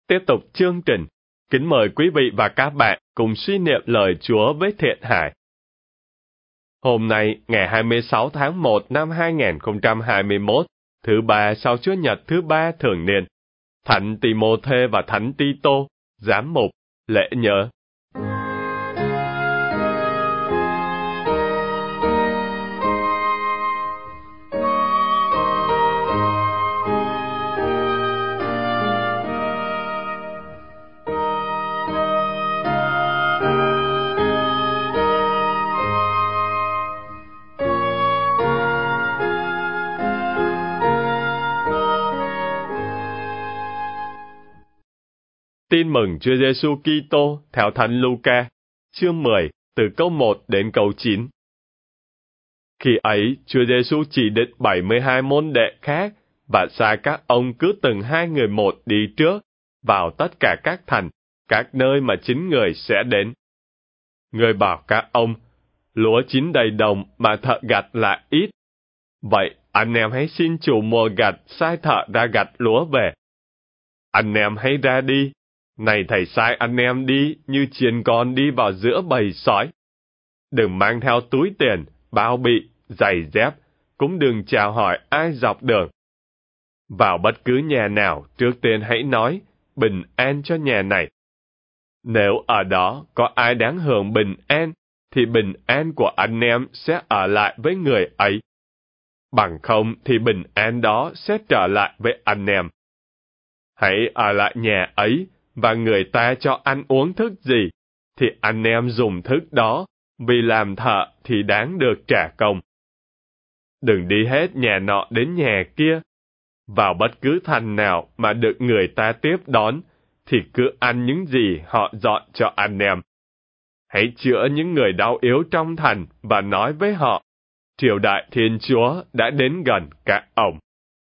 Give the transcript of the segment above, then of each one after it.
Tiếp tục chương trình, kính mời quý vị và các bạn cùng suy niệm lời Chúa với Thiện Hải. Hôm nay, ngày 26 tháng 1 năm 2021, thứ ba sau Chúa Nhật thứ ba thường niên, Thánh Ti-mô-thê và Thánh Ti-tô, giám mục, lễ nhớ. Tin mừng Chúa Giêsu Kitô theo Thánh Luca, chương 10, từ câu 1 đến câu 9. Khi ấy, Chúa Giêsu chỉ định 72 môn đệ khác và sai các ông cứ từng 2 người một đi trước vào tất cả các thành, các nơi mà chính người sẽ đến. Người bảo các ông, lúa chín đầy đồng mà thợ gặt lại ít. Vậy, anh em hãy xin chủ mùa gặt sai thợ ra gặt lúa về. Anh em hãy ra đi. Này thầy sai anh em đi như chiên con đi vào giữa bầy sói. Đừng mang theo túi tiền, bao bị, giày dép, cũng đừng chào hỏi ai dọc đường. Vào bất cứ nhà nào, trước tiên hãy nói, bình an cho nhà này. Nếu ở đó có ai đáng hưởng bình an, thì bình an của anh em sẽ ở lại với người ấy. Bằng không thì bình an đó sẽ trở lại với anh em. Hãy ở lại nhà ấy, và người ta cho ăn uống thức gì, thì anh em dùng thức đó, vì làm thợ thì đáng được trả công. Đừng đi hết nhà nọ đến nhà kia. Vào bất cứ thành nào mà được người ta tiếp đón, thì cứ ăn những gì họ dọn cho anh em. Hãy chữa những người đau yếu trong thành và nói với họ, triều đại Thiên Chúa đã đến gần các ông.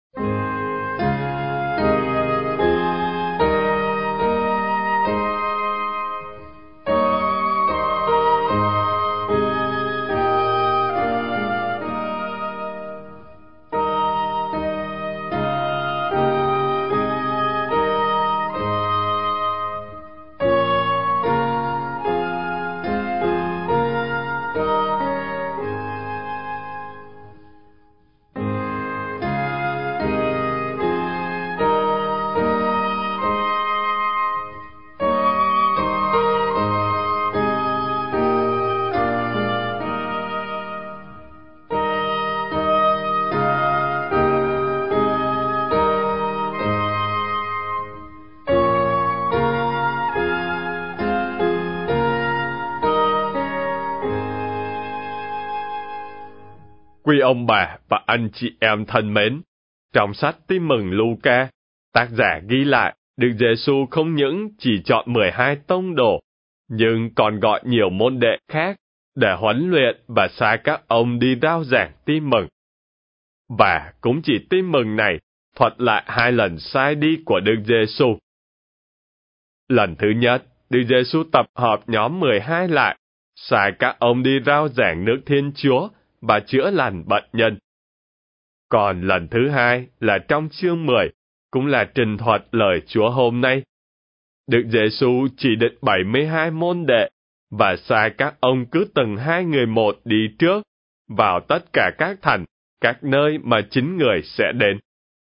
Quý ông bà và anh chị em thân mến, trong sách Tin mừng Luca, tác giả ghi lại Đức Giêsu không những chỉ chọn 12 tông đồ, nhưng còn gọi nhiều môn đệ khác để huấn luyện và sai các ông đi rao giảng tin mừng. Và cũng chỉ tin mừng này thuật lại 2 lần sai đi của Đức Giêsu. Lần thứ nhất, Đức Giêsu tập hợp nhóm 12 lại, sai các ông đi rao giảng nước Thiên Chúa và chữa lành bệnh nhân. Còn lần thứ hai là trong chương 10, cũng là trình thuật lời Chúa hôm nay. Đức Giêsu chỉ định 72 môn đệ và sai các ông cứ từng 2 người một đi trước vào tất cả các thành, các nơi mà chính người sẽ đến.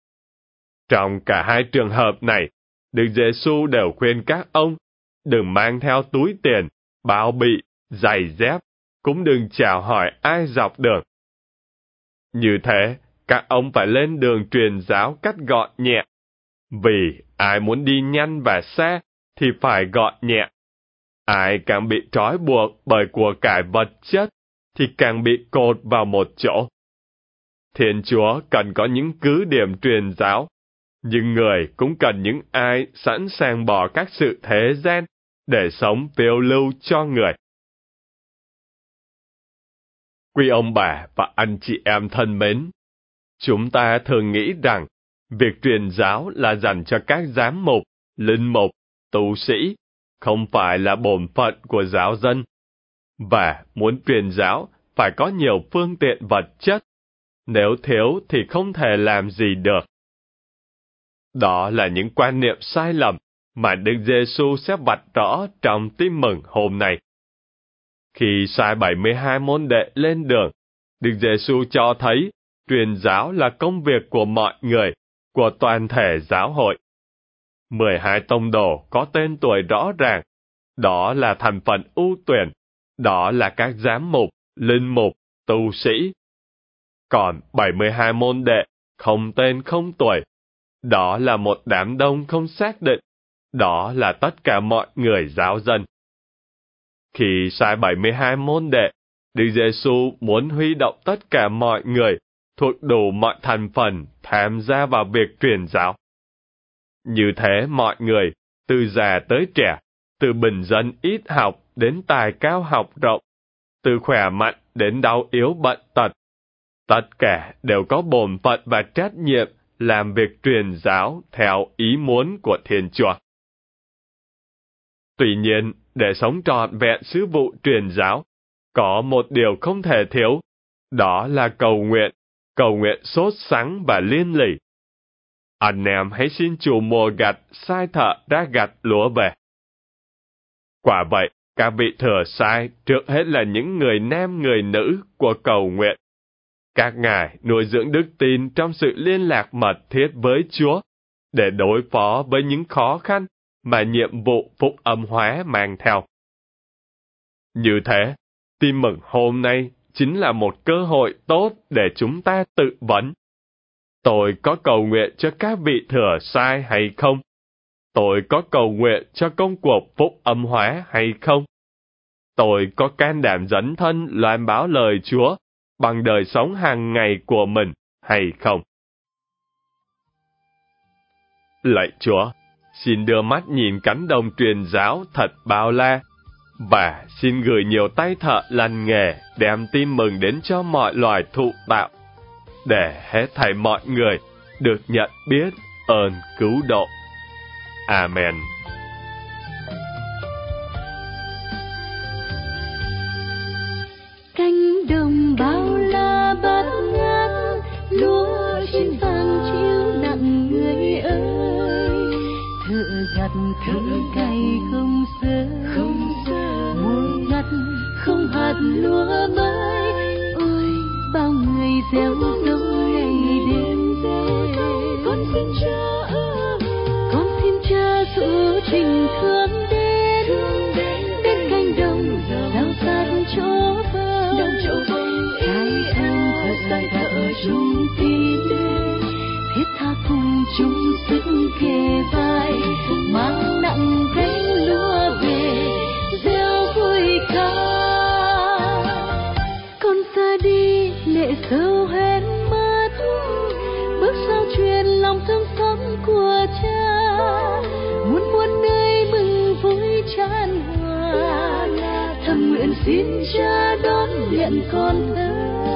Trong cả hai trường hợp này, Đức Giêsu đều khuyên các ông đừng mang theo túi tiền, bao bị, giày dép, cũng đừng chào hỏi ai dọc đường. Như thế, các ông phải lên đường truyền giáo cách gọn nhẹ. Vì ai muốn đi nhanh và xa thì phải gọn nhẹ. Ai càng bị trói buộc bởi của cải vật chất thì càng bị cột vào một chỗ. Thiên Chúa cần có những cứ điểm truyền giáo, nhưng người cũng cần những ai sẵn sàng bỏ các sự thế gian để sống phiêu lưu cho người. Quý ông bà và anh chị em thân mến, chúng ta thường nghĩ rằng việc truyền giáo là dành cho các giám mục, linh mục, tu sĩ, không phải là bổn phận của giáo dân. Và muốn truyền giáo phải có nhiều phương tiện vật chất, nếu thiếu thì không thể làm gì được. Đó là những quan niệm sai lầm mà Đức Giêsu sẽ vạch rõ trong tin mừng hôm nay. Khi sai 72 môn đệ lên đường, Đức Giêsu cho thấy truyền giáo là công việc của mọi người, của toàn thể giáo hội. 12 tông đồ có tên tuổi rõ ràng, đó là thành phần ưu tuyển, đó là các giám mục, linh mục, tu sĩ. Còn 72 môn đệ không tên không tuổi, đó là một đám đông không xác định, đó là tất cả mọi người giáo dân. Khi sai 72 môn đệ, Đức Giêsu muốn huy động tất cả mọi người thuộc đủ mọi thành phần tham gia vào việc truyền giáo. Như thế mọi người, từ già tới trẻ, từ bình dân ít học đến tài cao học rộng, từ khỏe mạnh đến đau yếu bệnh tật, tất cả đều có bổn phận và trách nhiệm làm việc truyền giáo theo ý muốn của Thiên Chúa. Tuy nhiên, để sống trọn vẹn sứ vụ truyền giáo, có một điều không thể thiếu, đó là cầu nguyện sốt sắng và liên lỉ. Anh em hãy xin chủ mùa gặt sai thợ ra gặt lúa về. Quả vậy, các vị thừa sai trước hết là những người nam người nữ của cầu nguyện. Các ngài nuôi dưỡng đức tin trong sự liên lạc mật thiết với Chúa, để đối phó với những khó khăn mà nhiệm vụ phúc âm hóa mang theo. Như thế, tin mừng hôm nay chính là một cơ hội tốt để chúng ta tự vấn. Tôi có cầu nguyện cho các vị thừa sai hay không? Tôi có cầu nguyện cho công cuộc phúc âm hóa hay không? Tôi có can đảm dấn thân loan báo lời Chúa bằng đời sống hàng ngày của mình hay không? Lạy Chúa, xin đưa mắt nhìn cánh đồng truyền giáo thật bao la, và xin gửi nhiều tay thợ lành nghề đem tin mừng đến cho mọi loài thụ tạo, để hết thảy mọi người được nhận biết ơn cứu độ. Amen. Cánh đồng bao la bát ngát, lúa chín vàng chiếu nặng người ơi. Thợ gặt thợ cày không sơ, mùa gặt không hạt lúa mới. Ôi bao người gieo giống ngày đêm rơi. Con xin Cha dỗ trình thương đến cánh đồng gieo sát chỗ vơ. Sai thợ chung tin, thiết tha cùng chung sức kề vai, mang nặng gánh lúa về gieo vui ca. Con ra đi lệ sâu hết mắt, bước sao truyền lòng thương xót của Cha. Muôn nơi mừng vui chan hòa, thầm nguyện xin Cha đón nhận con thơ.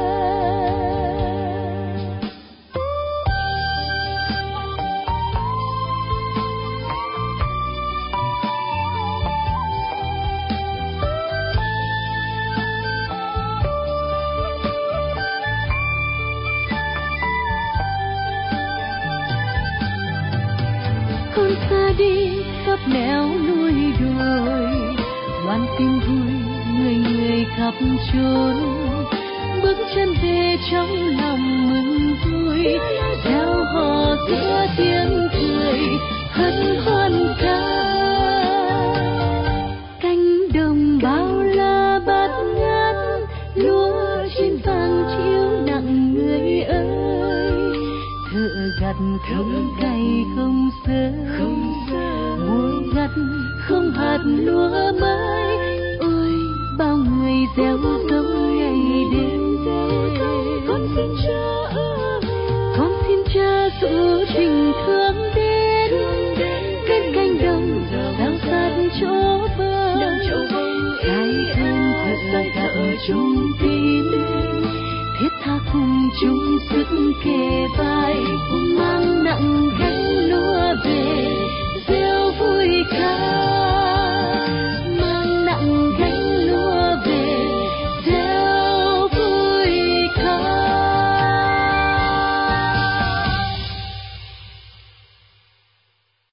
Con xa đi khắp nẻo núi đồi, loan tin vui người khắp chốn. Bước chân về trong lòng mừng vui, gieo hò giữa tiếng cười hân hoan ca. Cánh đồng bao la bát ngát, lúa chín vàng chiếu nặng người ơi. Thợ gặt thợ cày không sơ, mùa gặt không hạt lúa mới. Ôi bao người gieo giống ngày đêm rơi. Con xin Cha dỗ trình thương đến cánh đồng gieo sát chỗ vơ. Sai thợ chung tin, thiết tha cùng chung sức kề vai, mang nặng gánh